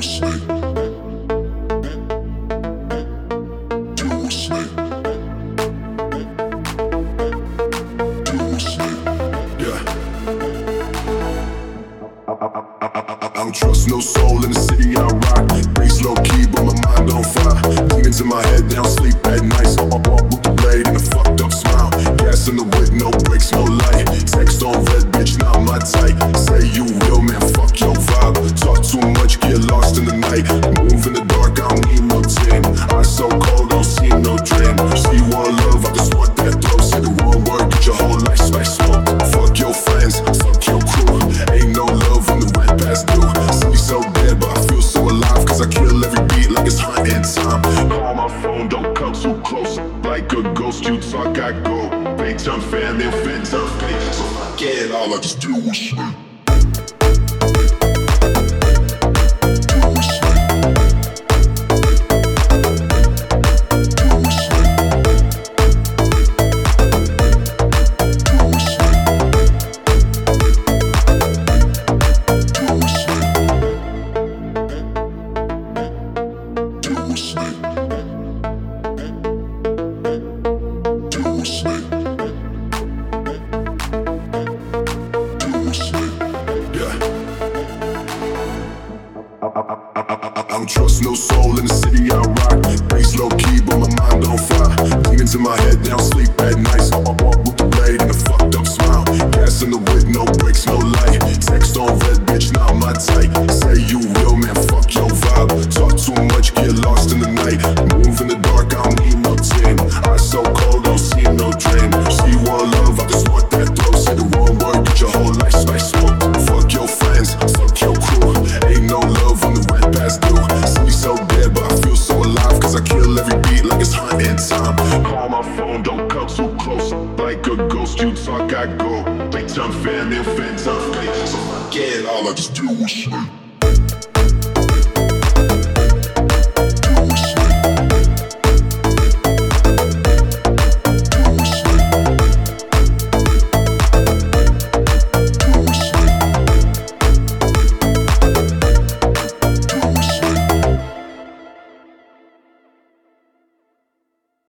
don't trust no soul in the city I rock. Bass low key, but my mind on fire. Demons in my head, they don't sleep at night. So I walk with the blade and a fucked up smile. Gas in the whip, no brakes, no light. Text on red, bitch, not my type. Say you real, man, fuck your vibe. Talk too much, get lost in the night. Move in the dark, I don't need no tin. Eyes so cold, don't see no dream. See one love, I just want that throw. Say the wrong word, get your whole life like smoke. Fuck your friends, fuck your crew. Ain't no love when the red past due. See me so dead, but I feel so alive. Cause I kill every beat like it's hunting time. Call my phone, don't come too close. Like a ghost, you talk, I go. Big time fan, then fan time fake. So I get all I just do is sleep. I don't trust no soul in the city I rock. Bass low key, but my mind on fire. Demons in my head, they don't sleep at night. So I walk with the blade and a fucked up smile. Gas in the whip, no brakes, no light. Text on red, bitch, not my type. Say you real, man, fuck your vibe. Talk too much, get lost in the night. Move in the dark, I don't need no tin. Eyes so cold, don't see no dream. See one love, I just want that throw. Say the wrong word, get your whole life like smoke. Fuck your friends, fuck your crew. Ain't no love when the red past due. See me so dead, but I feel so alive. Cause I kill every beat like it's hunting time. Call my phone, don't come too close. Like a ghost, you talk, I go. Big time fan, then fan time fake. So I get all I just do is sleep.